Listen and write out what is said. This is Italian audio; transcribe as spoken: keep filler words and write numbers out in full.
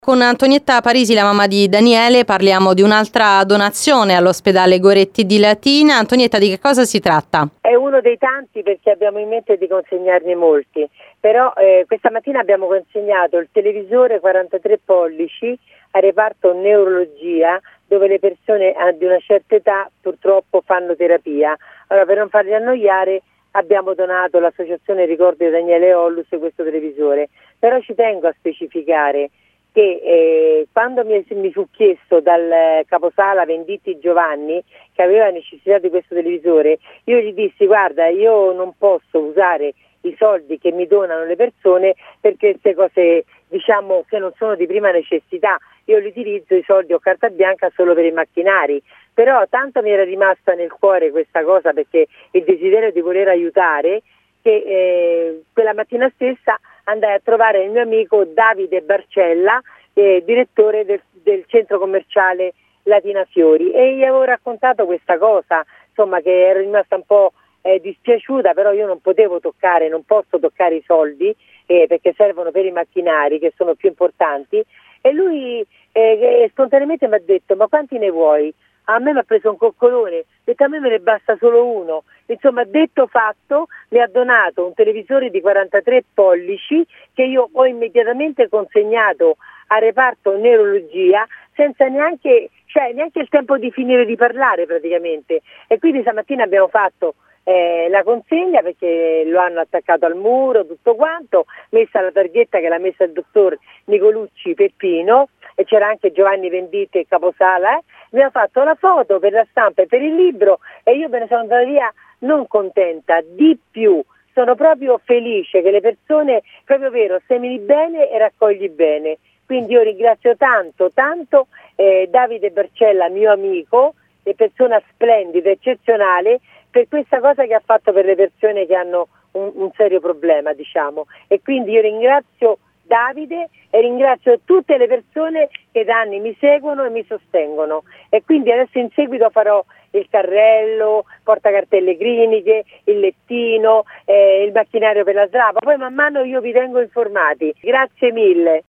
Con Antonietta Parisi, la mamma di Daniele, parliamo di un'altra donazione all'ospedale Goretti di Latina. Antonietta, di che cosa si tratta? È uno dei tanti perché abbiamo in mente di consegnarne molti, però eh, questa mattina abbiamo consegnato il televisore quarantatré pollici al reparto neurologia, dove le persone di una certa età purtroppo fanno terapia. Allora, per non farli annoiare, abbiamo donato all'associazione Ricordo di Daniele Ollus questo televisore, però ci tengo a specificare che eh, quando mi, mi fu chiesto dal caposala Venditti Giovanni che aveva necessità di questo televisore, io gli dissi: guarda, io non posso usare i soldi che mi donano le persone perché queste cose, diciamo, che non sono di prima necessità, io li utilizzo i soldi o carta bianca solo per i macchinari. Però tanto mi era rimasta nel cuore questa cosa, perché il desiderio di voler aiutare, che eh, quella mattina stessa andai a trovare il mio amico Davide Barcella, eh, direttore del, del centro commerciale Latina Fiori, e gli avevo raccontato questa cosa, insomma, che ero rimasta un po' eh, dispiaciuta, però io non potevo toccare, non posso toccare i soldi eh, perché servono per i macchinari, che sono più importanti, e lui eh, spontaneamente mi ha detto: ma quanti ne vuoi? A me mi ha preso un coccolone, ha detto: a me me ne basta solo uno. Insomma, detto fatto, mi ha donato un televisore di quarantatré pollici che io ho immediatamente consegnato al reparto neurologia senza neanche, cioè, neanche il tempo di finire di parlare praticamente. E quindi stamattina abbiamo fatto eh, la consegna, perché lo hanno attaccato al muro, tutto quanto, messa la targhetta che l'ha messa il dottor Nicolucci Peppino, e c'era anche Giovanni Venditti, il caposala, eh? Mi ha fatto la foto per la stampa e per il libro, e io me ne sono andata via non contenta, di più, sono proprio felice che le persone, proprio vero, semini bene e raccogli bene. Quindi io ringrazio tanto, tanto eh, Davide Barcella, mio amico, e persona splendida, eccezionale, per questa cosa che ha fatto per le persone che hanno un, un serio problema, diciamo. E quindi io ringrazio Davide e ringrazio tutte le persone che da anni mi seguono e mi sostengono, e quindi adesso in seguito farò il carrello, portacartelle cliniche, il lettino, eh, il macchinario per la slapa, poi man mano io vi tengo informati. Grazie mille.